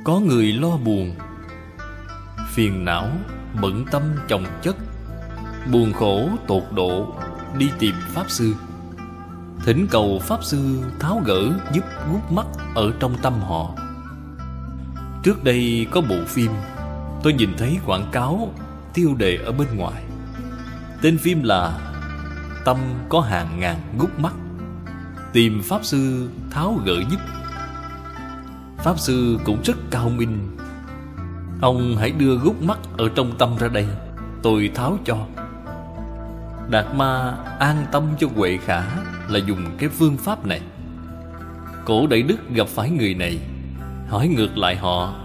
Có người lo buồn, phiền não, bận tâm chồng chất, buồn khổ tột độ, đi tìm Pháp Sư, thỉnh cầu Pháp Sư tháo gỡ giúp gút mắt ở trong tâm họ. Trước đây có bộ phim, tôi nhìn thấy quảng cáo tiêu đề ở bên ngoài. Tên phim là Tâm có hàng ngàn gút mắt, tìm Pháp Sư tháo gỡ giúp. Pháp Sư cũng rất cao minh. Ông hãy đưa gút mắt ở trong tâm ra đây, tôi tháo cho. Đạt Ma an tâm cho Huệ Khả là dùng cái phương pháp này. Cổ Đại Đức gặp phải người này, hỏi ngược lại họ: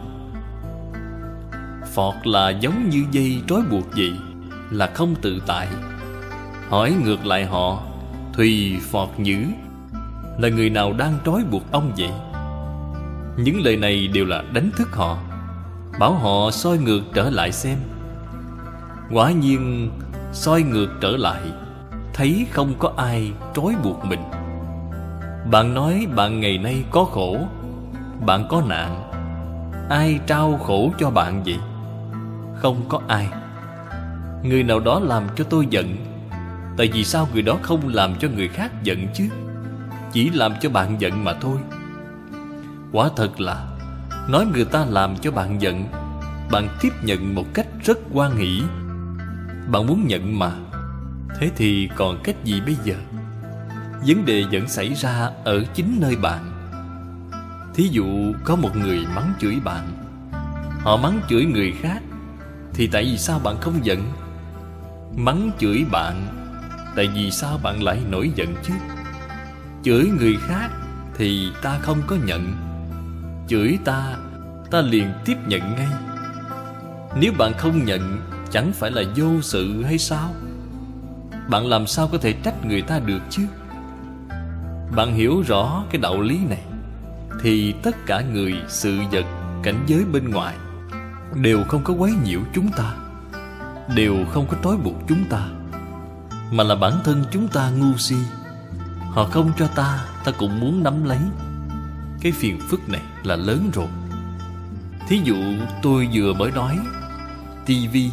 Phọt là giống như dây trói buộc vậy, là không tự tại. Hỏi ngược lại họ: Thùy Phọt Nhữ, là người nào đang trói buộc ông vậy? Những lời này đều là đánh thức họ, bảo họ soi ngược trở lại xem. Quả nhiên soi ngược trở lại, thấy không có ai trói buộc mình. Bạn nói bạn ngày nay có khổ, bạn có nạn, ai trao khổ cho bạn vậy? Không có ai. Người nào đó làm cho tôi giận, tại vì sao người đó không làm cho người khác giận chứ? Chỉ làm cho bạn giận mà thôi. Quả thật là nói người ta làm cho bạn giận, bạn tiếp nhận một cách rất hoan hỷ. Bạn muốn nhận mà, thế thì còn cách gì bây giờ? Vấn đề vẫn xảy ra ở chính nơi bạn. Thí dụ có một người mắng chửi bạn, họ mắng chửi người khác, thì tại vì sao bạn không giận? Mắng chửi bạn, tại vì sao bạn lại nổi giận chứ? Chửi người khác thì ta không có nhận, chửi ta, ta liền tiếp nhận ngay. Nếu bạn không nhận, chẳng phải là vô sự hay sao? Bạn làm sao có thể trách người ta được chứ? Bạn hiểu rõ cái đạo lý này, thì tất cả người, sự vật, cảnh giới bên ngoài đều không có quấy nhiễu chúng ta, đều không có trói buộc chúng ta, mà là bản thân chúng ta ngu si. Họ không cho ta, ta cũng muốn nắm lấy. Cái phiền phức này là lớn rồi. Thí dụ tôi vừa mới nói tivi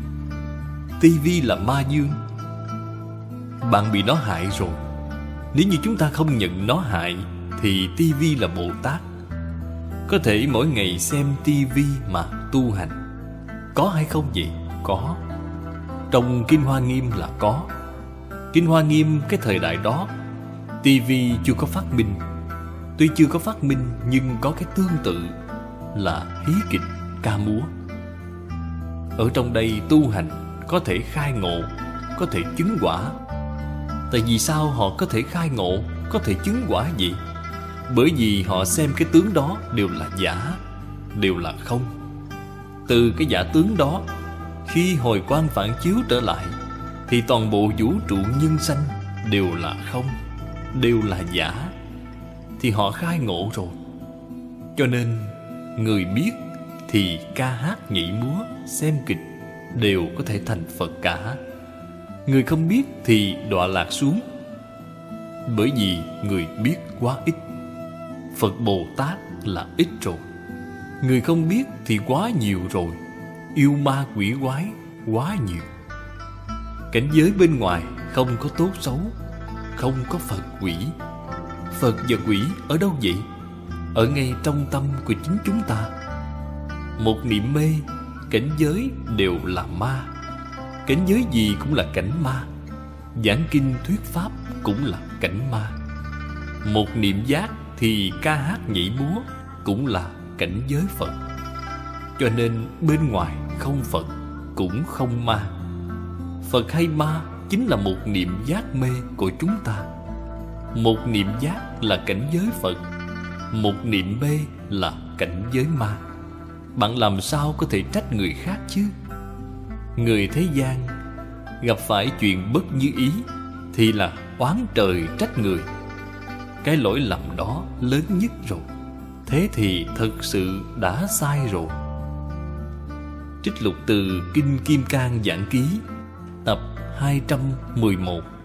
là ma dương, bạn bị nó hại rồi. Nếu như chúng ta không nhận nó hại, thì tivi là Bồ Tát, có thể mỗi ngày xem tivi mà tu hành. Có hay không vậy? Có. Trong Kinh Hoa Nghiêm là có. Kinh Hoa Nghiêm cái thời đại đó, tivi chưa có phát minh. Tuy chưa có phát minh, nhưng có cái tương tự là hí kịch, ca múa. Ở trong đây tu hành có thể khai ngộ, có thể chứng quả. Tại vì sao họ có thể khai ngộ, có thể chứng quả gì? Bởi vì họ xem cái tướng đó đều là giả, đều là không. Từ cái giả tướng đó, khi hồi quang phản chiếu trở lại, thì toàn bộ vũ trụ nhân sanh đều là không, đều là giả. Thì họ khai ngộ rồi. Cho nên người biết thì ca hát nhảy múa, xem kịch đều có thể thành Phật cả. Người không biết thì đọa lạc xuống, bởi vì người biết quá ít. Phật Bồ Tát là ít rồi, người không biết thì quá nhiều rồi. Yêu ma quỷ quái quá nhiều. Cảnh giới bên ngoài không có tốt xấu, không có Phật quỷ. Phật và quỷ ở đâu vậy? Ở ngay trong tâm của chính chúng ta. Một niệm mê, cảnh giới đều là ma. Cảnh giới gì cũng là cảnh ma. Giảng kinh thuyết pháp cũng là cảnh ma. Một niệm giác thì ca hát nhảy múa cũng là cảnh giới Phật. Cho nên bên ngoài không Phật cũng không ma. Phật hay ma chính là một niệm giác mê của chúng ta. Một niệm giác là cảnh giới Phật, một niệm mê là cảnh giới ma. Bạn làm sao có thể trách người khác chứ? Người thế gian gặp phải chuyện bất như ý thì là oán trời trách người. Cái lỗi lầm đó lớn nhất rồi. Thế thì thực sự đã sai rồi. Trích lục từ Kinh Kim Cang Giảng Ký, tập 211.